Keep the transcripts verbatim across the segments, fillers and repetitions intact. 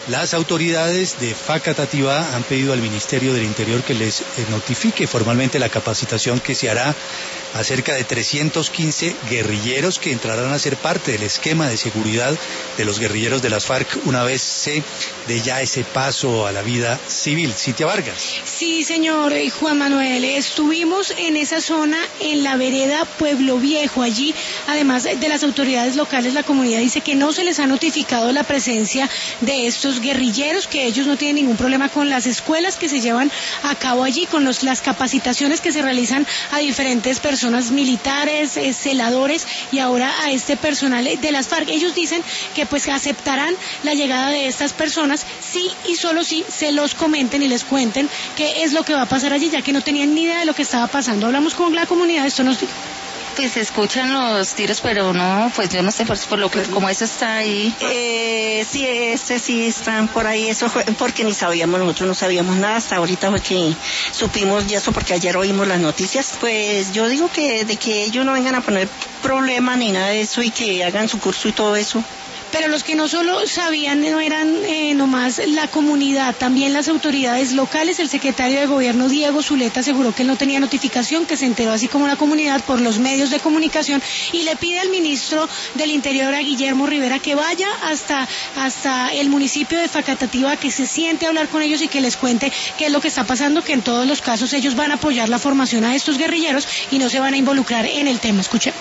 Las autoridades de Facatativá han pedido al Ministerio del Interior que les notifique formalmente la capacitación que se hará a cerca de trescientos quince guerrilleros que entrarán a ser parte del esquema de seguridad de los guerrilleros de las FARC una vez se dé ya ese paso a la vida civil. Cintia Vargas. Sí, señor Juan Manuel, estuvimos en esa zona, en la vereda Pueblo Viejo. Allí, además de las autoridades locales, la comunidad dice que no se les ha notificado la presencia de estos guerrilleros, que ellos no tienen ningún problema con las escuelas que se llevan a cabo allí, con los, las capacitaciones que se realizan a diferentes personas militares, eh, celadores y ahora a este personal de las FARC. Ellos dicen que pues aceptarán la llegada de estas personas sí y solo si se los comenten y les cuenten qué es lo que va a pasar allí, ya que no tenían ni idea de lo que estaba pasando. Hablamos con la comunidad, esto nos dijo. Pues se escuchan los tiros, pero no, pues yo no sé, por, por lo que, como eso está ahí. Eh, sí, este sí están por ahí, eso fue porque ni sabíamos, nosotros no sabíamos nada, hasta ahorita fue que supimos y eso porque ayer oímos las noticias. Pues yo digo que de que ellos no vengan a poner problema ni nada de eso y que hagan su curso y todo eso. Pero los que no solo sabían no eran eh, nomás la comunidad, también las autoridades locales. El secretario de Gobierno, Diego Zuleta, aseguró que él no tenía notificación, que se enteró así como la comunidad por los medios de comunicación, y le pide al ministro del Interior, a Guillermo Rivera, que vaya hasta, hasta el municipio de Facatativá, que se siente a hablar con ellos y que les cuente qué es lo que está pasando, que en todos los casos ellos van a apoyar la formación a estos guerrilleros y no se van a involucrar en el tema. Escuchemos.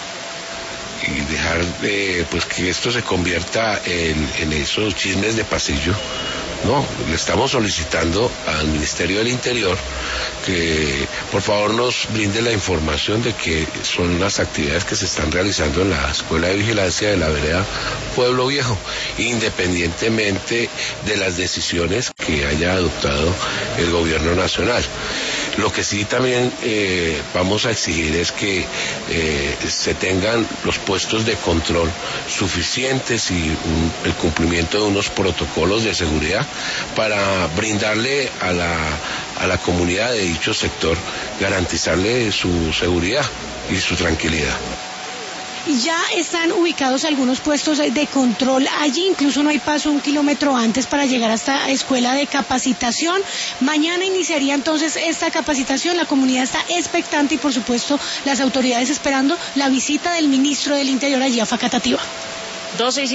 Y dejar eh, pues que esto se convierta en, en esos chismes de pasillo. No, le estamos solicitando al Ministerio del Interior que por favor nos brinde la información de qué son las actividades que se están realizando en la Escuela de Vigilancia de la vereda Pueblo Viejo, independientemente de las decisiones que haya adoptado el gobierno nacional. Lo que sí también eh, vamos a exigir es que eh, se tengan los puestos de control suficientes y un, el cumplimiento de unos protocolos de seguridad para brindarle a la, a la comunidad de dicho sector, garantizarle su seguridad y su tranquilidad. Ya están ubicados algunos puestos de control allí, incluso no hay paso un kilómetro antes para llegar a esta escuela de capacitación. Mañana iniciaría entonces esta capacitación, la comunidad está expectante y por supuesto las autoridades esperando la visita del ministro del Interior allí a Facatativá.